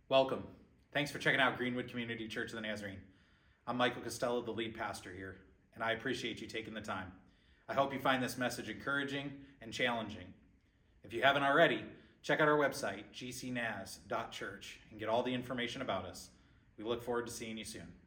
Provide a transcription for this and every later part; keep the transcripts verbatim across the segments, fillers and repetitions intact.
Welcome. Thanks for checking out Greenwood Community Church of the Nazarene. I'm Michael Costello, the lead pastor here, and I appreciate you taking the time. I hope you find this message encouraging and challenging. If you haven't already, check out our website, g c naz dot church, and get all the information about us. We look forward to seeing you soon.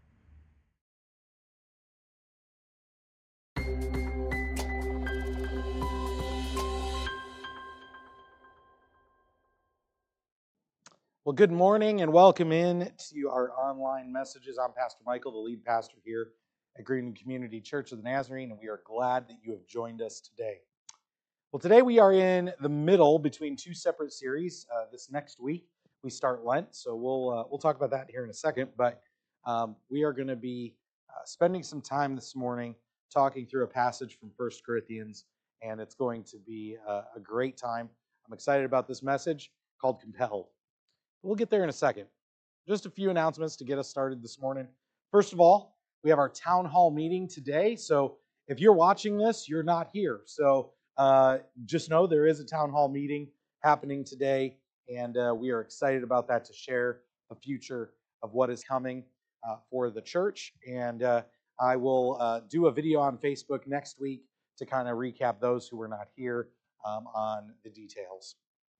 Well, good morning and welcome in to our online messages. I'm Pastor Michael, the lead pastor here at Greenwood Community Church of the Nazarene, and we are glad that you have joined us today. Well, today we are in the middle between two separate series. Uh, this next week we start Lent, so we'll uh, we'll talk about that here in a second. But um, we are going to be uh, spending some time this morning talking through a passage from First Corinthians, and it's going to be uh, a great time. I'm excited about this message called Compelled. We'll get there in a second. Just a few announcements to get us started this morning. First of all, we have our town hall meeting today. So if you're watching this, you're not here. So uh, just know there is a town hall meeting happening today, and uh, we are excited about that to share a future of what is coming uh, for the church. And uh, I will uh, do a video on Facebook next week to kind of recap those who were not here um, on the details.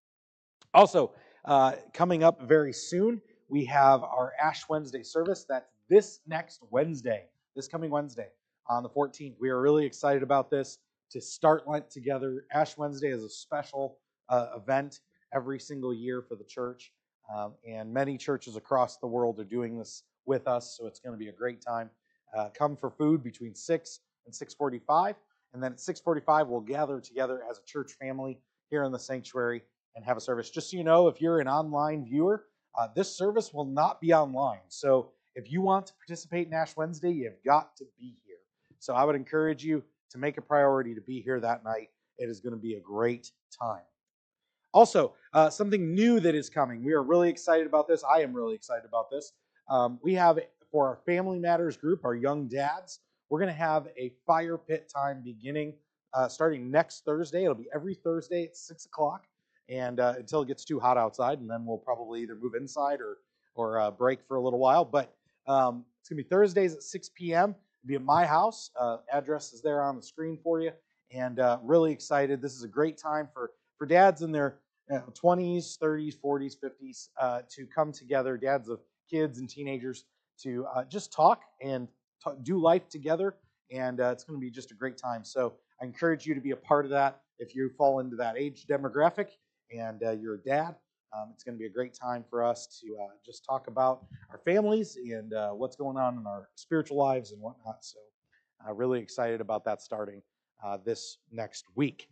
Also, uh, coming up very soon, we have our Ash Wednesday service. That's this next Wednesday, this coming Wednesday on the fourteenth. We are really excited about this to start Lent together. Ash Wednesday is a special uh, event every single year for the church, um, and many churches across the world are doing this with us, so it's going to be a great time. Uh, come for food between six and six forty-five, and then at six forty-five, we'll gather together as a church family here in the sanctuary and have a service. Just so you know, if you're an online viewer, uh, this service will not be online. So if you want to participate in Ash Wednesday, you've got to be here. So I would encourage you to make a priority to be here that night. It is going to be a great time. Also, uh, something new that is coming. We are really excited about this. I am really excited about this. Um, we have, for our Family Matters group, our young dads, we're going to have a fire pit time beginning, uh, starting next Thursday. It'll be every Thursday at six o'clock. And uh, until it gets too hot outside, and then we'll probably either move inside or or uh, break for a little while. But um, it's gonna be Thursdays at six p.m. It'll be at my house. Uh, address is there on the screen for you, and uh, really excited. This is a great time for for dads in their uh, twenties, thirties, forties, fifties uh, to come together. Dads of kids and teenagers to uh, just talk and t- do life together, and uh, it's going to be just a great time. So I encourage you to be a part of that if you fall into that age demographic and uh, you're a dad. Um, it's going to be a great time for us to uh, just talk about our families and uh, what's going on in our spiritual lives and whatnot. So uh, really excited about that starting uh, this next week.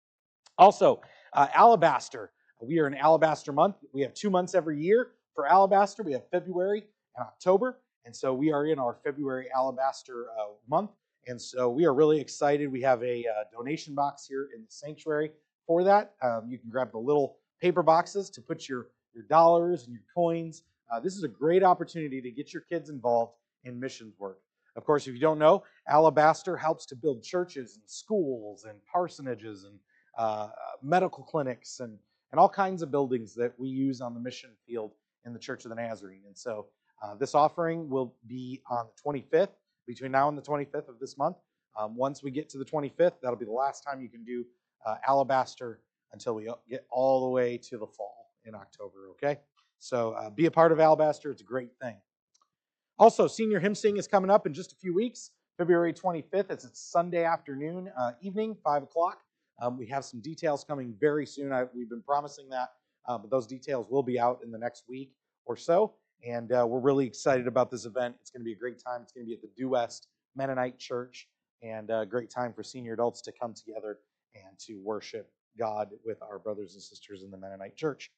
Also, uh, Alabaster. We are in Alabaster month. We have two months every year for Alabaster. We have February and October. And so we are in our February Alabaster uh, month. And so we are really excited. We have a uh, donation box here in the sanctuary for that. Um, you can grab the little paper boxes to put your, your dollars and your coins. Uh, this is a great opportunity to get your kids involved in missions work. Of course, if you don't know, Alabaster helps to build churches and schools and parsonages and uh, medical clinics and, and all kinds of buildings that we use on the mission field in the Church of the Nazarene. And so uh, this offering will be on the twenty-fifth, between now and the twenty-fifth of this month. Um, once we get to the twenty-fifth, that'll be the last time you can do uh, Alabaster until we get all the way to the fall in October, okay? So uh, be a part of Alabaster. It's a great thing. Also, Senior Hymn Sing is coming up in just a few weeks, February twenty-fifth. It's a Sunday afternoon, uh, evening, five o'clock. Um, we have some details coming very soon. I, we've been promising that, uh, but those details will be out in the next week or so. And uh, we're really excited about this event. It's going to be a great time. It's going to be at the Due West Mennonite Church, and a great time for senior adults to come together and to worship God with our brothers and sisters in the Mennonite Church.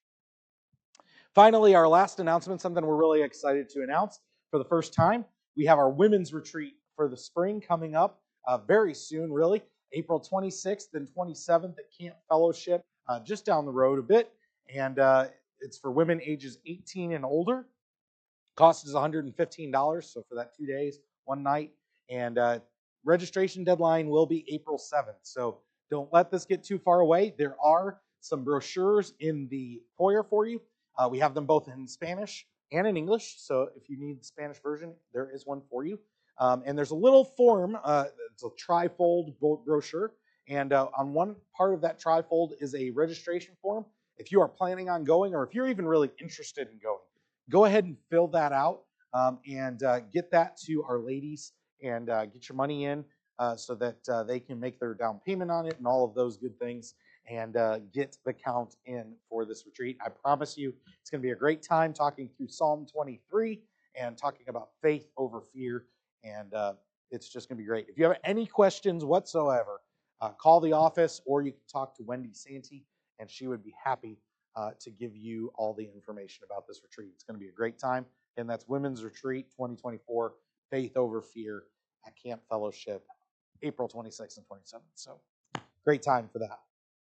Finally, our last announcement, something we're really excited to announce for the first time. We have our women's retreat for the spring coming up uh, very soon, really. April twenty-sixth and twenty-seventh at Camp Fellowship, uh, just down the road a bit. And uh, it's for women ages eighteen and older. Cost is one hundred fifteen dollars, so for that two days, one night. And uh, registration deadline will be April seventh. So don't let this get too far away. There are some brochures in the foyer for you. Uh, we have them both in Spanish and in English, so if you need the Spanish version, there is one for you. Um, and there's a little form, uh, it's a trifold brochure, and uh, on one part of that trifold is a registration form. If you are planning on going, or if you're even really interested in going, go ahead and fill that out um, and uh, get that to our ladies and uh, get your money in uh, so that uh, they can make their down payment on it and all of those good things and uh, get the count in for this retreat. I promise you it's going to be a great time talking through Psalm twenty-three and talking about faith over fear, and uh, it's just going to be great. If you have any questions whatsoever, uh, call the office or you can talk to Wendy Santee, and she would be happy uh, to give you all the information about this retreat. It's going to be a great time, and that's Women's Retreat twenty twenty-four, Faith Over Fear at Camp Fellowship, April twenty-sixth and twenty-seventh. So great time for that.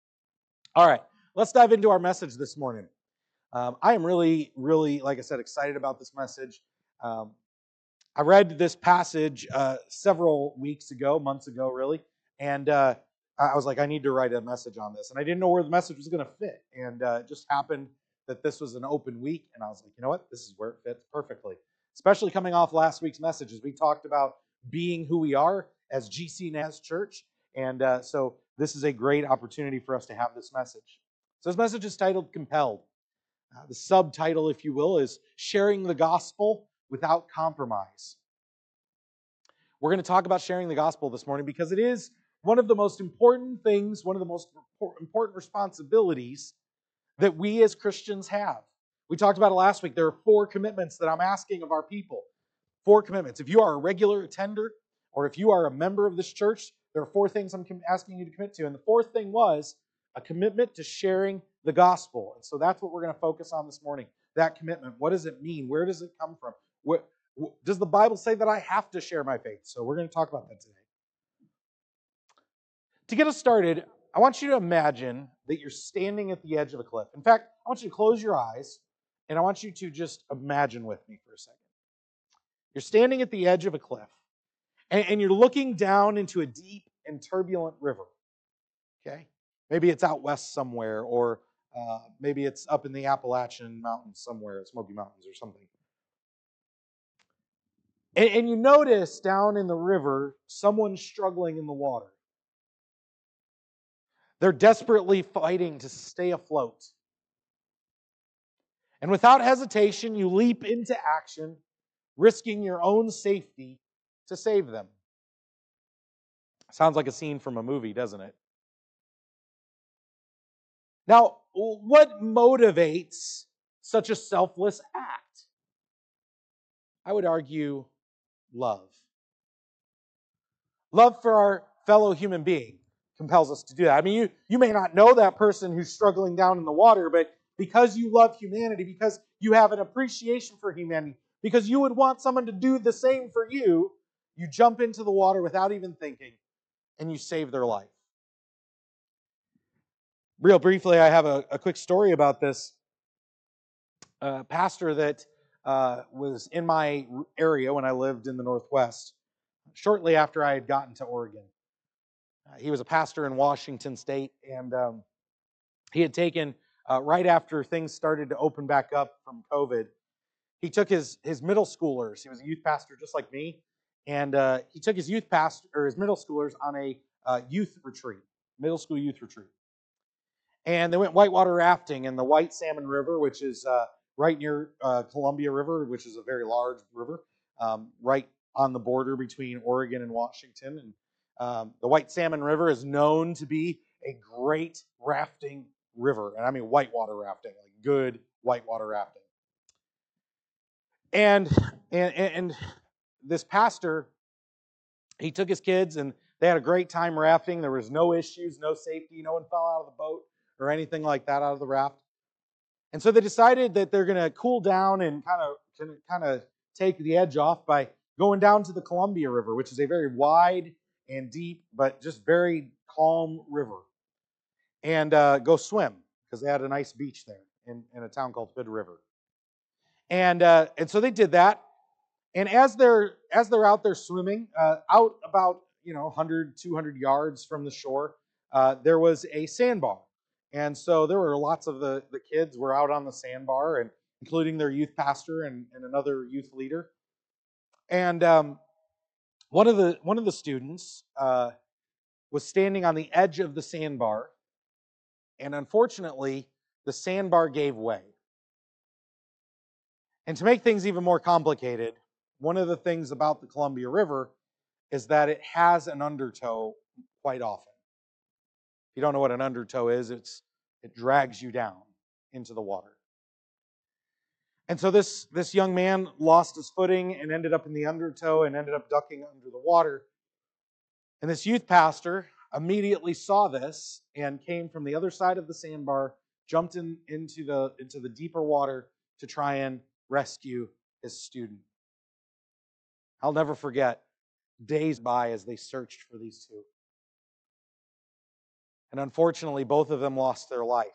All right, let's dive into our message this morning. Um, I am really, really, like I said, excited about this message. Um, I read this passage uh, several weeks ago, months ago, really, and uh, I was like, I need to write a message on this. And I didn't know where the message was going to fit. And uh, it just happened that this was an open week, and I was like, you know what? This is where it fits perfectly. Especially coming off last week's messages, we talked about being who we are as G C Naz Church. And uh, so this is a great opportunity for us to have this message. So this message is titled Compelled. Uh, the subtitle, if you will, is Sharing the Gospel Without Compromise. We're going to talk about sharing the gospel this morning because it is one of the most important things, one of the most important responsibilities that we as Christians have. We talked about it last week. There are four commitments that I'm asking of our people. Four commitments. If you are a regular attender or if you are a member of this church, there are four things I'm asking you to commit to. And the fourth thing was a commitment to sharing the gospel. And so that's what we're going to focus on this morning. That commitment. What does it mean? Where does it come from? What, does the Bible say that I have to share my faith? So we're going to talk about that today. To get us started, I want you to imagine that you're standing at the edge of a cliff. In fact, I want you to close your eyes, and I want you to just imagine with me for a second. You're standing at the edge of a cliff, and, and you're looking down into a deep and turbulent river. Okay? Maybe it's out west somewhere, or uh, maybe it's up in the Appalachian Mountains somewhere, Smoky Mountains or something. And, and you notice down in the river, someone struggling in the water. They're desperately fighting to stay afloat. And without hesitation, you leap into action, risking your own safety to save them. Sounds like a scene from a movie, doesn't it? Now, what motivates such a selfless act? I would argue love. Love for our fellow human being compels us to do that. I mean, you, you may not know that person who's struggling down in the water, but because you love humanity, because you have an appreciation for humanity, because you would want someone to do the same for you, you jump into the water without even thinking, and you save their life. Real briefly, I have a, a quick story about this. A pastor that uh, was in my area when I lived in the Northwest, shortly after I had gotten to Oregon. Uh, he was a pastor in Washington State, and um, he had taken, uh, right after things started to open back up from COVID, he took his, his middle schoolers. He was a youth pastor just like me, and uh, he took his youth pastor or his middle schoolers on a uh, youth retreat, middle school youth retreat. And they went whitewater rafting in the White Salmon River, which is uh, right near uh, Columbia River, which is a very large river, um, right on the border between Oregon and Washington. And um, the White Salmon River is known to be a great rafting river. And I mean whitewater rafting, like good whitewater rafting. And, and, and this pastor, he took his kids and they had a great time rafting. There was no issues, no safety. No one fell out of the boat or anything like that out of the raft. And so they decided that they're going to cool down and kind of kind of take the edge off by going down to the Columbia River, which is a very wide and deep, but just very calm river, and uh, go swim because they had a nice beach there in, in a town called Hood River. And uh, and so they did that. And as they're as they're out there swimming, uh, out about you know one hundred, two hundred yards from the shore, uh, there was a sandbar. And so there were lots of the, the kids were out on the sandbar, and including their youth pastor and, and another youth leader. And um, one of the one of the students uh, was standing on the edge of the sandbar, and unfortunately, the sandbar gave way. And to make things even more complicated, one of the things about the Columbia River is that it has an undertow quite often. If you don't know what an undertow is, it's it drags you down into the water. And so this, this young man lost his footing and ended up in the undertow and ended up ducking under the water. And this youth pastor immediately saw this and came from the other side of the sandbar, jumped in, into the into the deeper water to try and rescue his student. I'll never forget days by as they searched for these two. And unfortunately, both of them lost their life.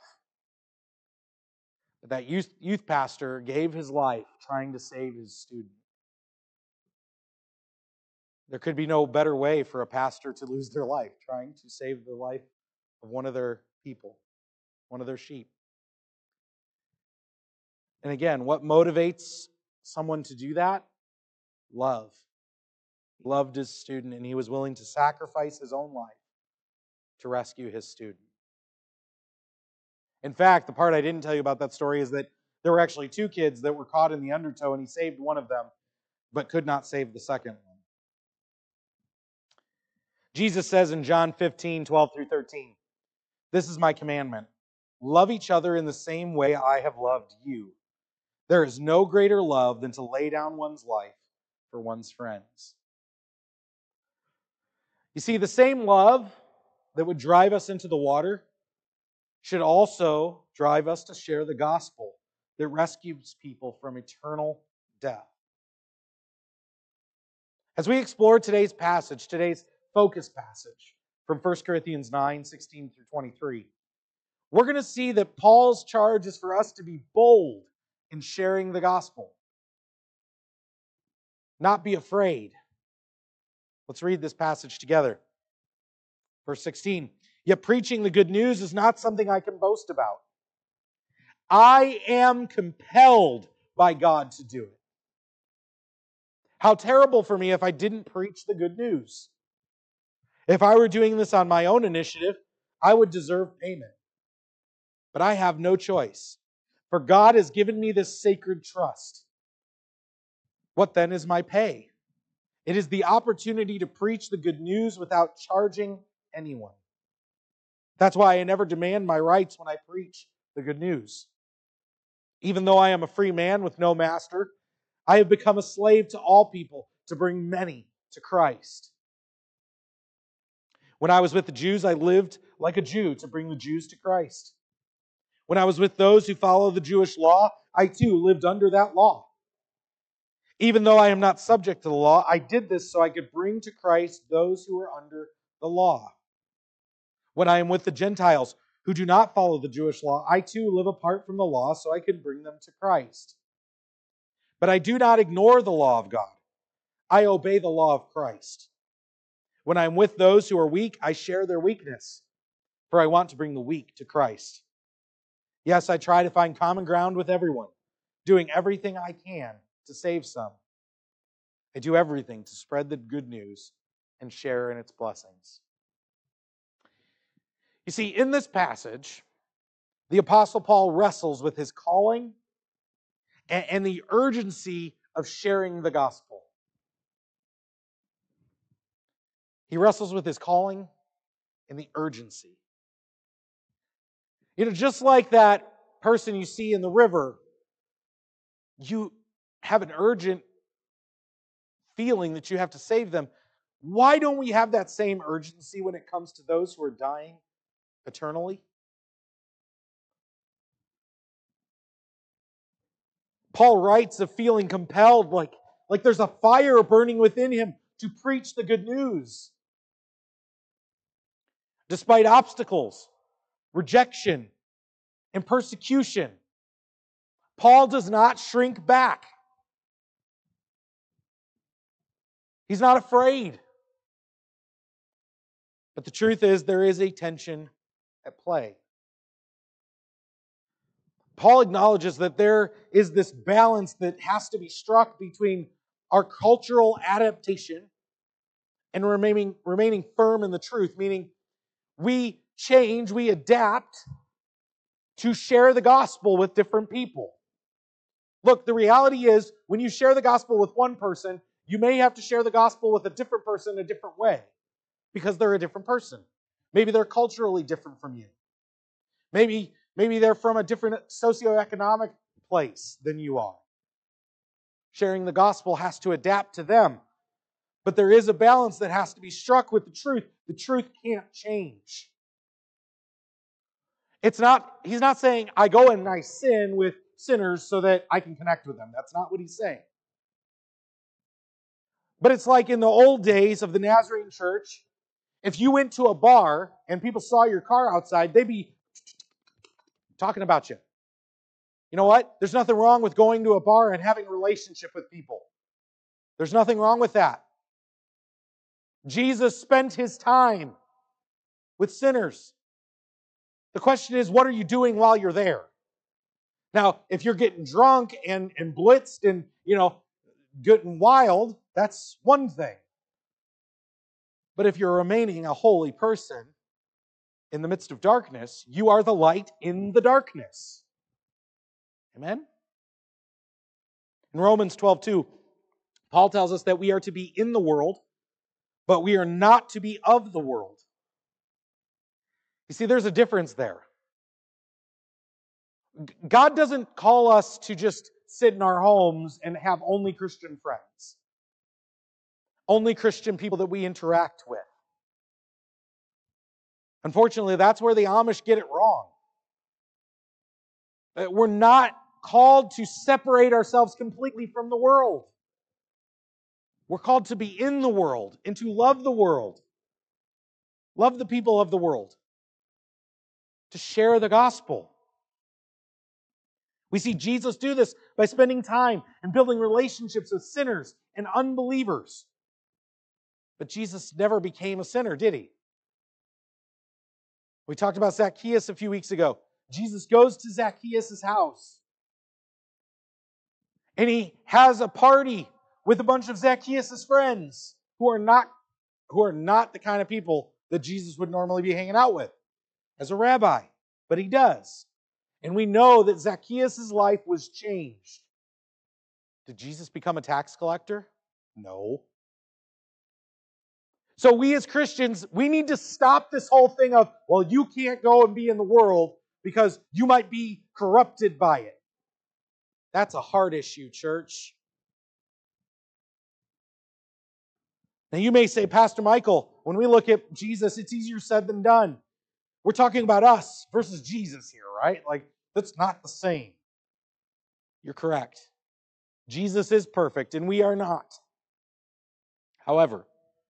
But that youth, youth pastor gave his life trying to save his student. There could be no better way for a pastor to lose their life, trying to save the life of one of their people, one of their sheep. And again, what motivates someone to do that? Love. He loved his student, and he was willing to sacrifice his own life to rescue his student. In fact, the part I didn't tell you about that story is that there were actually two kids that were caught in the undertow, and he saved one of them, but could not save the second one. Jesus says in John fifteen, twelve through thirteen, "This is my commandment. Love each other in the same way I have loved you. There is no greater love than to lay down one's life for one's friends." You see, the same love that would drive us into the water should also drive us to share the gospel that rescues people from eternal death. As we explore today's passage, today's focus passage from First Corinthians nine, sixteen through twenty-three, we're going to see that Paul's charge is for us to be bold in sharing the gospel. Not be afraid. Let's read this passage together. Verse sixteen, "Yet preaching the good news is not something I can boast about. I am compelled by God to do it. How terrible for me if I didn't preach the good news. If I were doing this on my own initiative, I would deserve payment. But I have no choice, for God has given me this sacred trust. What then is my pay? It is the opportunity to preach the good news without charging anyone. That's why I never demand my rights when I preach the good news. Even though I am a free man with no master, I have become a slave to all people to bring many to Christ. When I was with the Jews, I lived like a Jew to bring the Jews to Christ. When I was with those who follow the Jewish law, I too lived under that law. Even though I am not subject to the law, I did this so I could bring to Christ those who are under the law. When I am with the Gentiles who do not follow the Jewish law, I too live apart from the law so I can bring them to Christ. But I do not ignore the law of God. I obey the law of Christ. When I am with those who are weak, I share their weakness, for I want to bring the weak to Christ. Yes, I try to find common ground with everyone, doing everything I can to save some. I do everything to spread the good news and share in its blessings." You see, in this passage, the Apostle Paul wrestles with his calling and the urgency of sharing the gospel. He wrestles with his calling and the urgency. You know, just like that person you see in the river, you have an urgent feeling that you have to save them. Why don't we have that same urgency when it comes to those who are dying eternally? Paul writes of feeling compelled, like, like there's a fire burning within him to preach the good news. Despite obstacles, rejection, and persecution, Paul does not shrink back. He's not afraid. But the truth is, there is a tension at play. Paul acknowledges that there is this balance that has to be struck between our cultural adaptation and remaining, remaining firm in the truth, meaning we change, we adapt to share the gospel with different people. Look, the reality is, when you share the gospel with one person, you may have to share the gospel with a different person a different way because they're a different person. Maybe they're culturally different from you. Maybe, maybe they're from a different socioeconomic place than you are. Sharing the gospel has to adapt to them. But there is a balance that has to be struck with the truth. The truth can't change. It's not, he's not saying, I go and I sin with sinners so that I can connect with them. That's not what he's saying. But it's like in the old days of the Nazarene church, if you went to a bar and people saw your car outside, they'd be talking about you. You know what? There's nothing wrong with going to a bar and having a relationship with people. There's nothing wrong with that. Jesus spent his time with sinners. The question is, what are you doing while you're there? Now, if you're getting drunk and, and blitzed and, you know, getting wild, that's one thing. But if you're remaining a holy person in the midst of darkness, you are the light in the darkness. Amen? In Romans twelve two, Paul tells us that we are to be in the world, but we are not to be of the world. You see, there's a difference there. God doesn't call us to just sit in our homes and have only Christian friends. Only Christian people that we interact with. Unfortunately, that's where the Amish get it wrong. We're not called to separate ourselves completely from the world. We're called to be in the world and to love the world. Love the people of the world. To share the gospel. We see Jesus do this by spending time and building relationships with sinners and unbelievers. But Jesus never became a sinner, did he? We talked about Zacchaeus a few weeks ago. Jesus goes to Zacchaeus' house. And he has a party with a bunch of Zacchaeus' friends who are not, who are not the kind of people that Jesus would normally be hanging out with as a rabbi. But he does. And we know that Zacchaeus' life was changed. Did Jesus become a tax collector? No. So we as Christians, we need to stop this whole thing of, well, you can't go and be in the world because you might be corrupted by it. That's a hard issue, church. Now you may say, Pastor Michael, when we look at Jesus, it's easier said than done. We're talking about us versus Jesus here, right? Like, that's not the same. You're correct. Jesus is perfect, and we are not. However,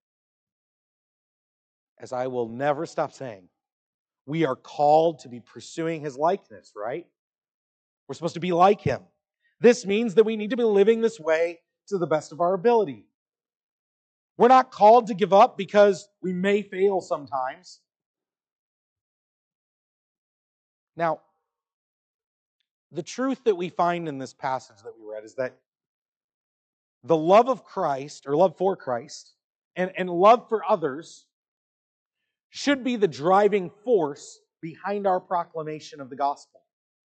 as I will never stop saying, we are called to be pursuing his likeness, right? We're supposed to be like him. This means that we need to be living this way to the best of our ability. We're not called to give up because we may fail sometimes. Now, the truth that we find in this passage that we read is that the love of Christ, or love for Christ, and, and love for others should be the driving force behind our proclamation of the gospel.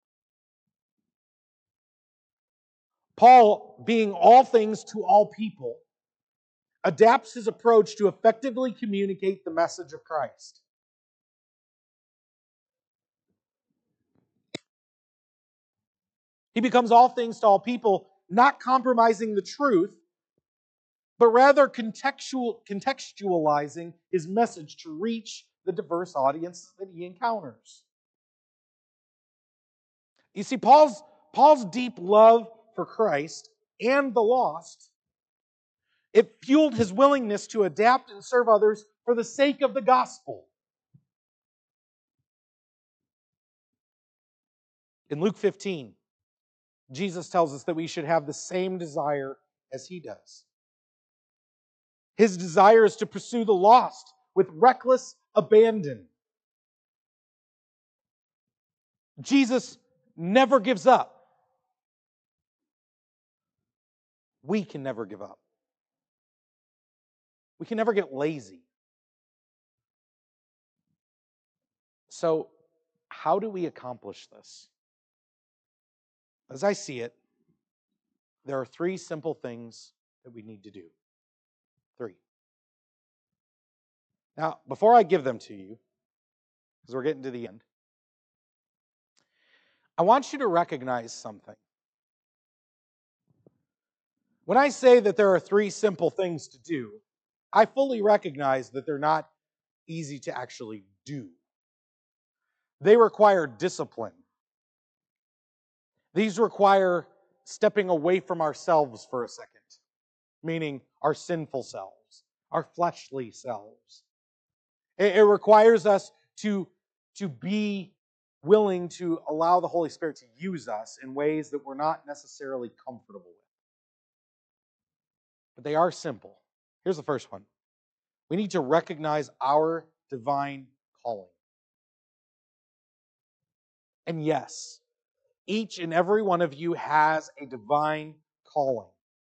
Paul, being all things to all people, adapts his approach to effectively communicate the message of Christ. He becomes all things to all people, not compromising the truth, but rather contextual, contextualizing his message to reach the diverse audience that he encounters. You see, Paul's, Paul's deep love for Christ and the lost, it fueled his willingness to adapt and serve others for the sake of the gospel. In Luke fifteen, Jesus tells us that we should have the same desire as he does. His desire is to pursue the lost with reckless abandon. Jesus never gives up. We can never give up. We can never get lazy. So, how do we accomplish this? As I see it, there are three simple things that we need to do. Three. Now, before I give them to you, because we're getting to the end, I want you to recognize something. When I say that there are three simple things to do, I fully recognize that they're not easy to actually do. They require discipline. These require stepping away from ourselves for a second, meaning our sinful selves, our fleshly selves. It, it requires us to, to be willing to allow the Holy Spirit to use us in ways that we're not necessarily comfortable with. But they are simple. Here's the first one. We need to recognize our divine calling. And yes, each and every one of you has a divine calling.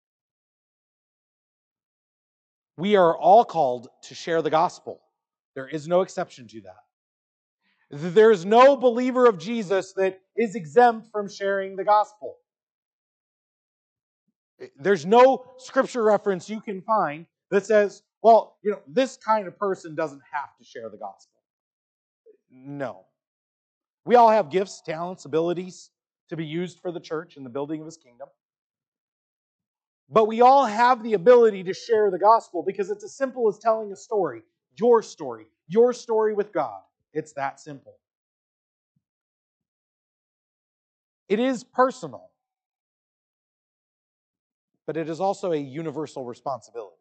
We are all called to share the gospel. There is no exception to that. There is no believer of Jesus that is exempt from sharing the gospel. There's no scripture reference you can find that says, well, you know, this kind of person doesn't have to share the gospel. No. We all have gifts, talents, abilities to be used for the church and the building of His kingdom. But we all have the ability to share the gospel because it's as simple as telling a story, your story, your story with God. It's that simple. It is personal, but it is also a universal responsibility.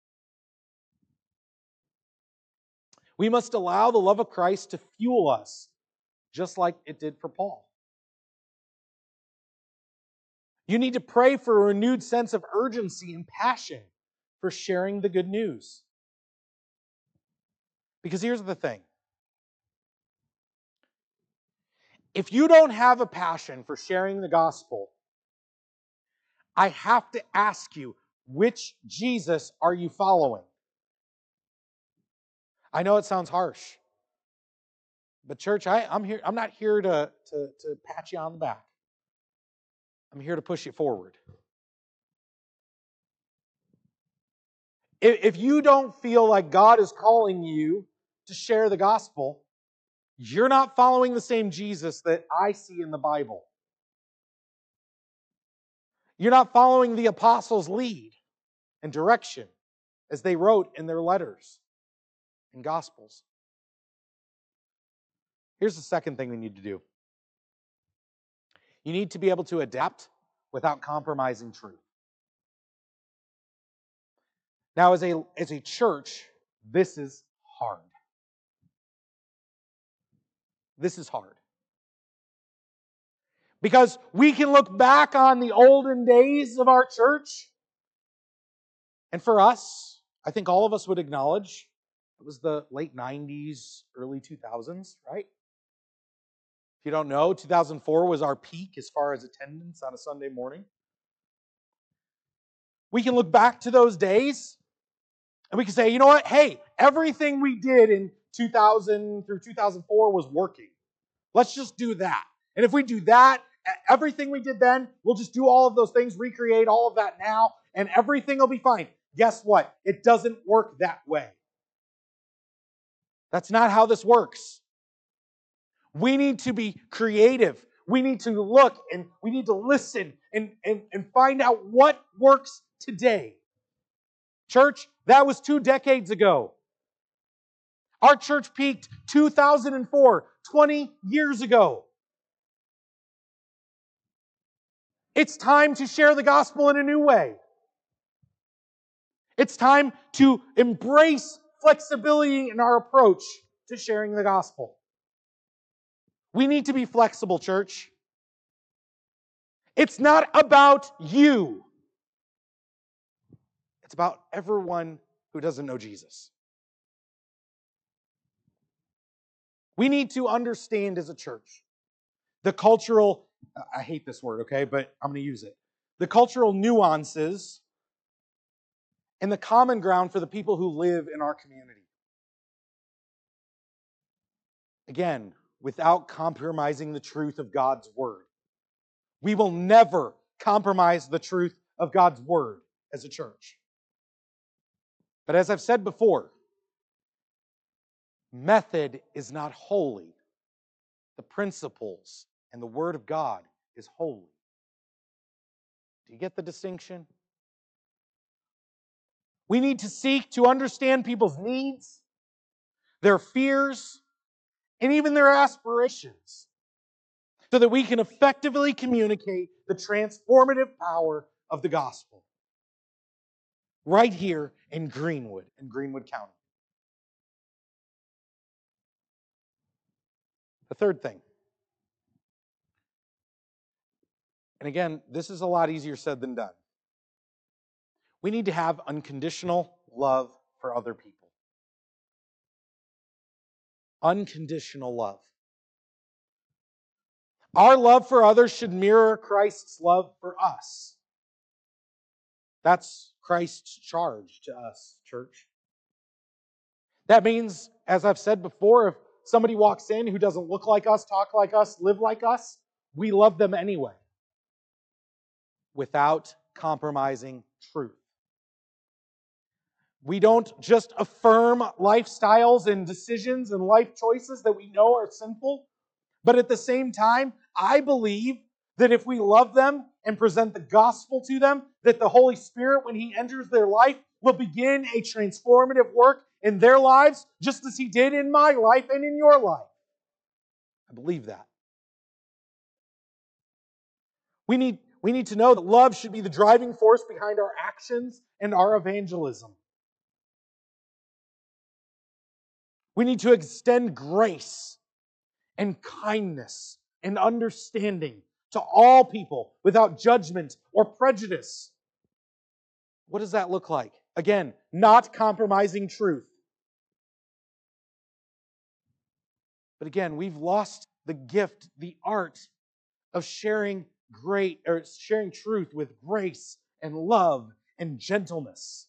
We must allow the love of Christ to fuel us, just like it did for Paul. You need to pray for a renewed sense of urgency and passion for sharing the good news. Because here's the thing. If you don't have a passion for sharing the gospel, I have to ask you, which Jesus are you following? I know it sounds harsh, but church, I, I'm here. I'm not here to, to, to pat you on the back. I'm here to push you forward. If, if you don't feel like God is calling you to share the gospel, you're not following the same Jesus that I see in the Bible. You're not following the apostles' lead and direction as they wrote in their letters and gospels. Here's the second thing we need to do. You need to be able to adapt without compromising truth. Now, as a, as a church, this is hard. This is hard. Because we can look back on the olden days of our church, and for us, I think all of us would acknowledge, it was the late nineties, early two thousands, right? If you don't know, two thousand four was our peak as far as attendance on a Sunday morning. We can look back to those days, and we can say, you know what? Hey, everything we did in two thousand through two thousand four was working. Let's just do that. And if we do that, everything we did then, we'll just do all of those things, recreate all of that now, and everything will be fine. Guess what? It doesn't work that way. That's not how this works. We need to be creative. We need to look and we need to listen and, and, and find out what works today. Church, that was two decades ago. Our church peaked two thousand four, twenty years ago. It's time to share the gospel in a new way. It's time to embrace flexibility in our approach to sharing the gospel. We need to be flexible, church. It's not about you. It's about everyone who doesn't know Jesus. We need to understand as a church the cultural I hate this word, okay, but I'm going to use it. The cultural nuances and the common ground for the people who live in our community. Again, without compromising the truth of God's word. We will never compromise the truth of God's word as a church. But as I've said before, method is not holy. The principles and the word of God is holy. Do you get the distinction? We need to seek to understand people's needs, their fears, and even their aspirations, so that we can effectively communicate the transformative power of the gospel right here in Greenwood, in Greenwood County. The third thing, and again, this is a lot easier said than done. We need to have unconditional love for other people. Unconditional love. Our love for others should mirror Christ's love for us. That's Christ's charge to us, church. That means, as I've said before, if somebody walks in who doesn't look like us, talk like us, live like us, we love them anyway, without compromising truth. We don't just affirm lifestyles and decisions and life choices that we know are sinful, but at the same time, I believe that if we love them and present the gospel to them, that the Holy Spirit, when He enters their life, will begin a transformative work in their lives, just as He did in my life and in your life. I believe that. We need, we need to know that love should be the driving force behind our actions and our evangelism. We need to extend grace and kindness and understanding to all people without judgment or prejudice. What does that look like? Again, not compromising truth. But again, we've lost the gift, the art of sharing great or sharing truth with grace and love and gentleness.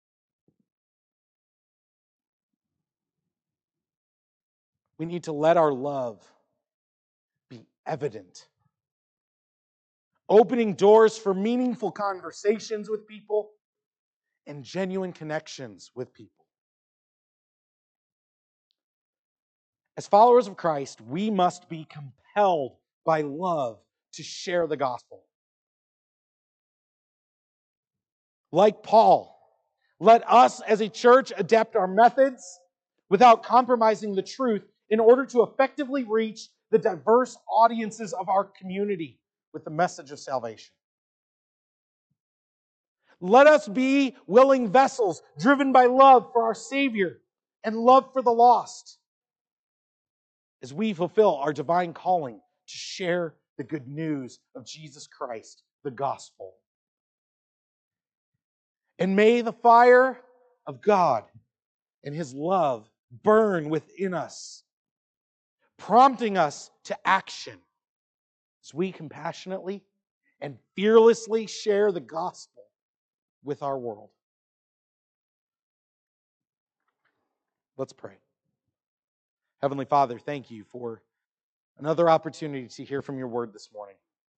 We need to let our love be evident. Opening doors for meaningful conversations with people and genuine connections with people. As followers of Christ, we must be compelled by love to share the gospel. Like Paul, let us as a church adapt our methods without compromising the truth in order to effectively reach the diverse audiences of our community with the message of salvation. Let us be willing vessels driven by love for our Savior and love for the lost as we fulfill our divine calling to share the good news of Jesus Christ, the gospel. And may the fire of God and His love burn within us, prompting us to action as we compassionately and fearlessly share the gospel with our world. Let's pray. Heavenly Father, thank you for another opportunity to hear from your word this morning.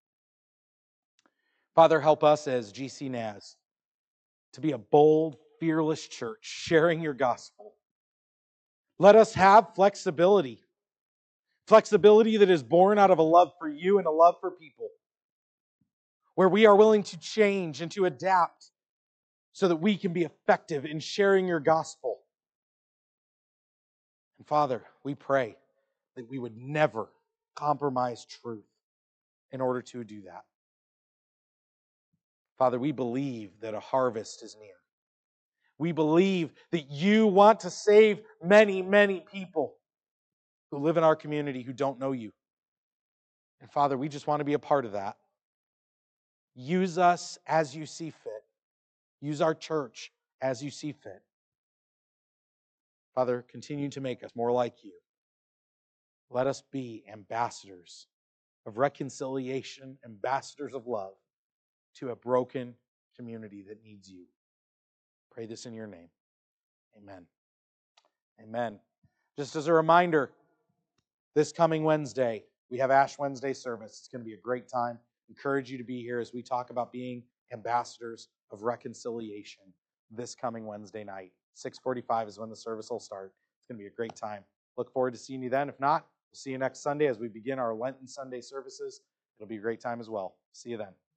Father, help us as G C N A S to be a bold, fearless church sharing your gospel. Let us have flexibility. Flexibility that is born out of a love for you and a love for people, where we are willing to change and to adapt so that we can be effective in sharing your gospel. And Father, we pray that we would never compromise truth in order to do that. Father, we believe that a harvest is near. We believe that you want to save many, many people who live in our community who don't know you. And Father, we just want to be a part of that. Use us as you see fit. Use our church as you see fit. Father, continue to make us more like you. Let us be ambassadors of reconciliation, ambassadors of love to a broken community that needs you. Pray this in your name. Amen. Amen. Just as a reminder, this coming Wednesday, we have Ash Wednesday service. It's going to be a great time. Encourage you to be here as we talk about being ambassadors of reconciliation this coming Wednesday night. six forty-five is when the service will start. It's going to be a great time. Look forward to seeing you then. If not, we'll see you next Sunday as we begin our Lenten Sunday services. It'll be a great time as well. See you then.